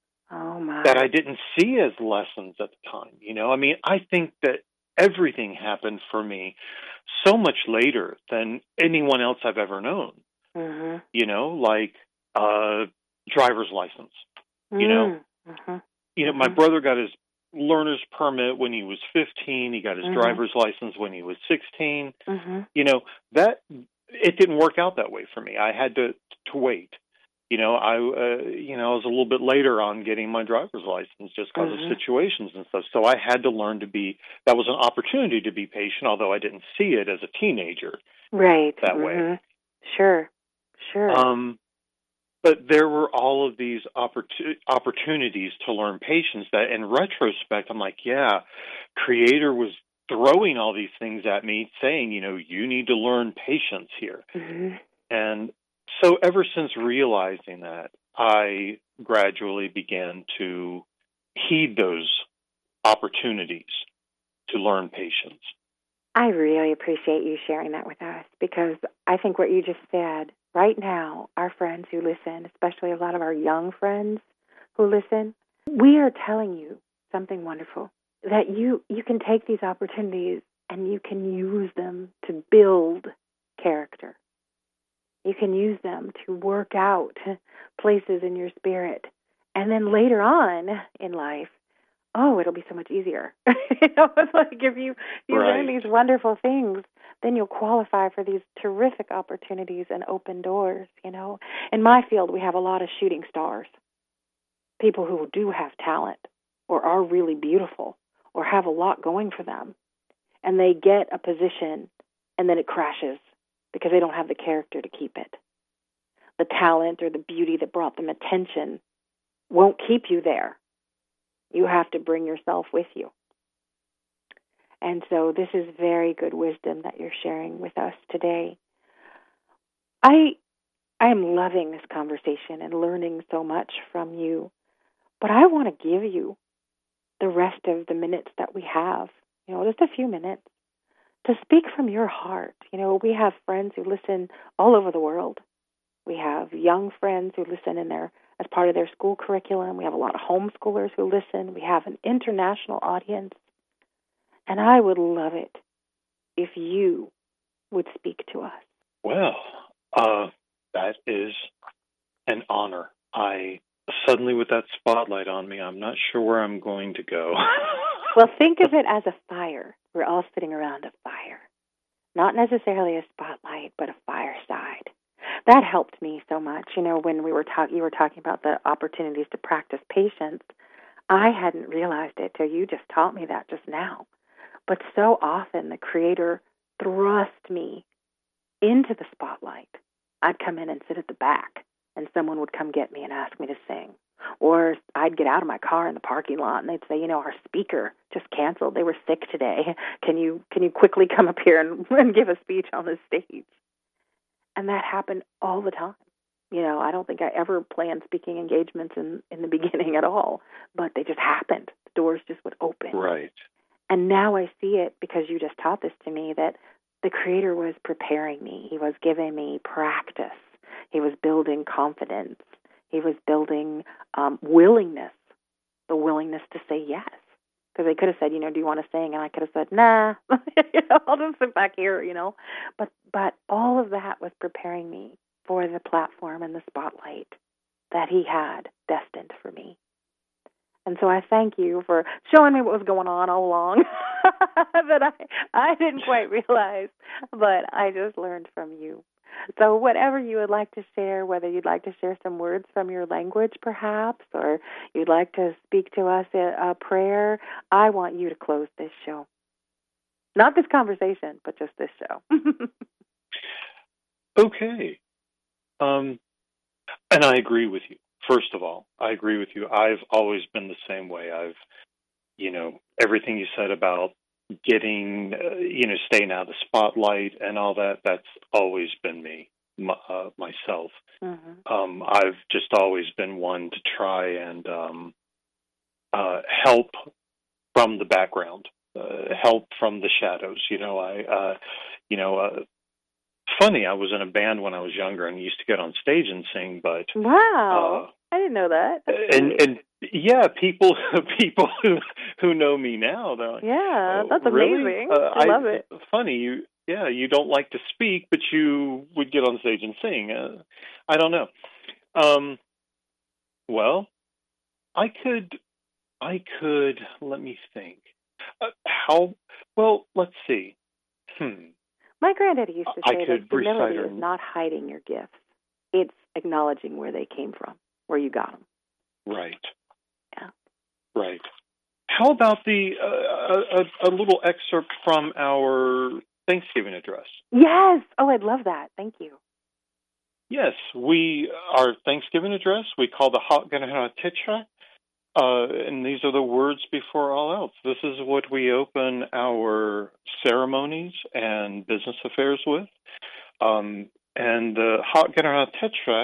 Oh, my. that I didn't see as lessons at the time. You know, I mean, I think that everything happened for me so much later than anyone else I've ever known. Mm-hmm. You know, like uh, driver's license. You know, Mm-hmm. you know, my brother got his learner's permit when he was fifteen. He got his Mhm. driver's license when he was sixteen. Mm-hmm. You know, that it didn't work out that way for me. I had to to wait. You know, I uh, you know, I was a little bit later on getting my driver's license just because Mhm. of situations and stuff. So I had to learn to be. That was an opportunity to be patient, although I didn't see it as a teenager Right. that Mhm. way. Sure. Sure. Um, but there were all of these opportu- opportunities to learn patience that in retrospect, I'm like, yeah, Creator was throwing all these things at me saying, you know, you need to learn patience here. Mm-hmm. And so ever since realizing that, I gradually began to heed those opportunities to learn patience. I really appreciate you sharing that with us because I think what you just said right now, our friends who listen, especially a lot of our young friends who listen, we are telling you something wonderful, that you, you can take these opportunities and you can use them to build character. You can use them to work out places in your spirit. And then later on in life, oh, it'll be so much easier. You know, it's like if you, you learn Right. these wonderful things, then you'll qualify for these terrific opportunities and open doors, you know. In my field, we have a lot of shooting stars, people who do have talent or are really beautiful or have a lot going for them. And they get a position and then it crashes because they don't have the character to keep it. The talent or the beauty that brought them attention won't keep you there. You have to bring yourself with you. And so this is very good wisdom that you're sharing with us today. I I am loving this conversation and learning so much from you. But I want to give you the rest of the minutes that we have, you know, just a few minutes, to speak from your heart. You know, we have friends who listen all over the world. We have young friends who listen in their as part of their school curriculum. We have a lot of homeschoolers who listen. We have an international audience. And I would love it if you would speak to us. Well, uh, that is an honor. I suddenly, with that spotlight on me, I'm not sure where I'm going to go. Well, think of it as a fire. We're all sitting around a fire. Not necessarily a spotlight, but a fireside. That helped me so much. You know, when we were talking, you were talking about the opportunities to practice patience. I hadn't realized it till you just taught me that just now. But so often the Creator thrust me into the spotlight. I'd come in and sit at the back, and someone would come get me and ask me to sing. Or I'd get out of my car in the parking lot, and they'd say, you know, our speaker just canceled. They were sick today. Can you can you quickly come up here and, and give a speech on the stage? And that happened all the time. You know, I don't think I ever planned speaking engagements in, in the beginning at all, but they just happened. The doors just would open. Right. And now I see it, because you just taught this to me, that the Creator was preparing me. He was giving me practice. He was building confidence. He was building um, willingness, the willingness to say yes. Because they could have said, you know, do you want to sing? And I could have said, nah, you know, I'll just sit back here, you know. But but all of that was preparing me for the platform and the spotlight that He had destined for me. And so I thank you for showing me what was going on all along that I, I didn't quite realize, but I just learned from you. So whatever you would like to share, whether you'd like to share some words from your language perhaps, or you'd like to speak to us a, a prayer, I want you to close this show. Not this conversation, but just this show. Okay. Um, And I agree with you. First of all, I agree with you. I've always been the same way. I've, you know, everything you said about getting, uh, you know, staying out of the spotlight and all that, that's always been me, my, uh, myself. Mm-hmm. Um, I've just always been one to try and um, uh, help from the background, uh, help from the shadows. You know, I, uh, you know, uh, funny, I was in a band when I was younger and used to get on stage and sing, but wow, uh, I didn't know that. That's and and yeah, people people who who know me now, they're like, yeah, oh, that's really? amazing. Uh, I love I, it. Funny, you yeah, you don't like to speak, but you would get on stage and sing. Uh, I don't know. Um, well, I could, I could. Let me think. Uh, how? Well, let's see. Hmm. My granddaddy used to say that humility her... is not hiding your gifts. It's acknowledging where they came from, where you got them. Right. Yeah. Right. How about the uh, a, a little excerpt from our Thanksgiving address? Yes. Oh, I'd love that. Thank you. Yes, we our Thanksgiving address we call the Hot Ganahana Titra. Uh, and these are the words before all else. This is what we open our ceremonies and business affairs with. Um, and the Hot Ganahana Tetra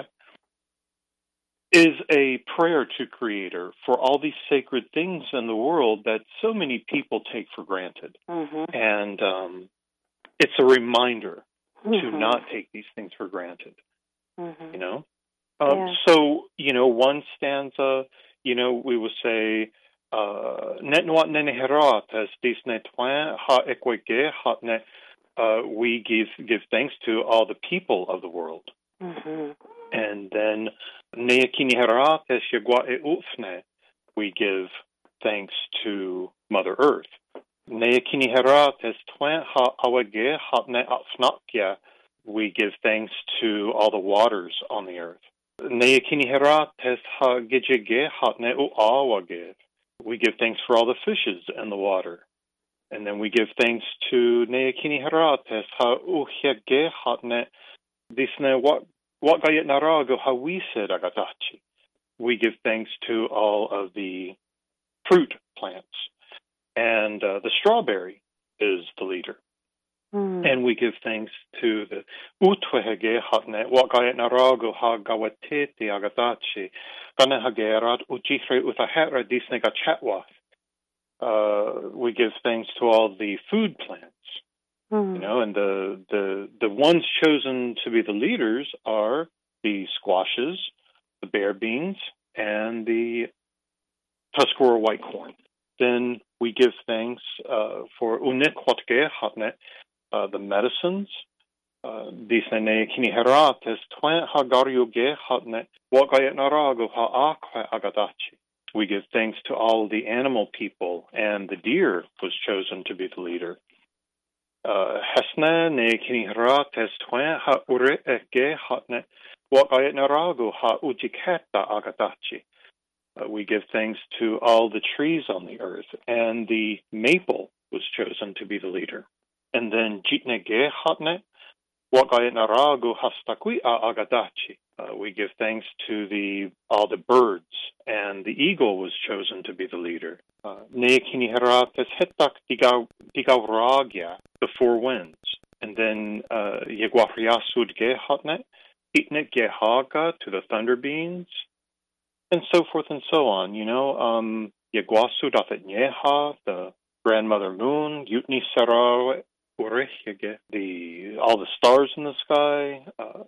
is a prayer to Creator for all these sacred things in the world that so many people take for granted. Mm-hmm. And um, it's a reminder mm-hmm. to not take these things for granted. Mm-hmm. You know? Um, yeah. So, you know, one stanza... You know, we will say, "Net nuat nene herat as dis net ha ekwege hat net." We give give thanks to all the people of the world, mm-hmm. and then neakini herat as yegwa e ufne. We give thanks to Mother Earth. Neakini herat as twan ha awege hat net afnakya. We give thanks to all the waters on the earth. We give thanks for all the fishes in the water. And then we give thanks to we give thanks to all of the fruit plants. And uh, the strawberry is the leader. Mm. And we give thanks to the Utwehege Hatne, Wakayet Narago Hagawatete Agatachi, Ganahagerat Ujifre Utahera Disnega Chatwath. Uh we give thanks to all the food plants. Mm. You know, and the, the the ones chosen to be the leaders are the squashes, the bear beans, and the Tuscarora white corn. Then we give thanks uh, for Unekwatge Hatne. Uh, the medicines, disne kini herates twen hagaryoge hatne wakayet narago ha akwe agadachi. We give thanks to all the animal people, and the deer was chosen to be the leader. Hesne ne kini herates twen ha urege hatne wakayet narago ha ujiketa agadachi. We give thanks to all the trees on the earth, and the maple was chosen to be the leader. And then Jitnege Hatne, Wakayet Narago Hastakui Agadachi. We give thanks to the all the birds, and the eagle was chosen to be the leader. Neekini Herates Hetak Digavragya, the four winds. And then Yegwafriasudge Hatne, Itne Gehaga to the thunder beings, and so forth and so on. You know, um Yegwasudafet Nyeha, the grandmother moon, Yutni Sarawe. The all the stars in the sky,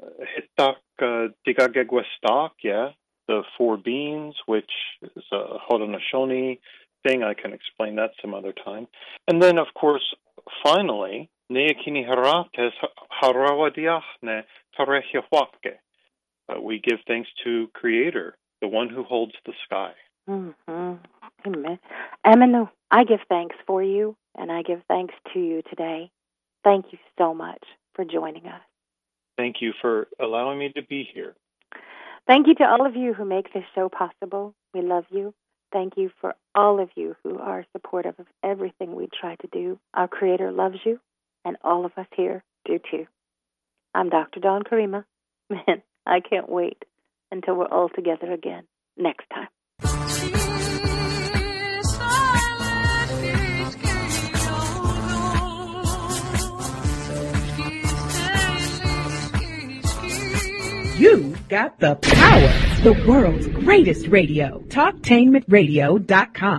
Hitak Digagegwestak, yeah, the four beans, which is a Haudenosaunee thing. I can explain that some other time. And then, of course, finally, Neakini Harates Harawadiachne Tarehewapke. We give thanks to Creator, the one who holds the sky. Mm-hmm. Amen. Amanu, I give thanks for you, and I give thanks to you today. Thank you so much for joining us. Thank you for allowing me to be here. Thank you to all of you who make this show possible. We love you. Thank you for all of you who are supportive of everything we try to do. Our Creator loves you, and all of us here do too. I'm Doctor Dawn Karima, and I can't wait until we're all together again next time. You got the power. The world's greatest radio. Talktainment Radio dot com.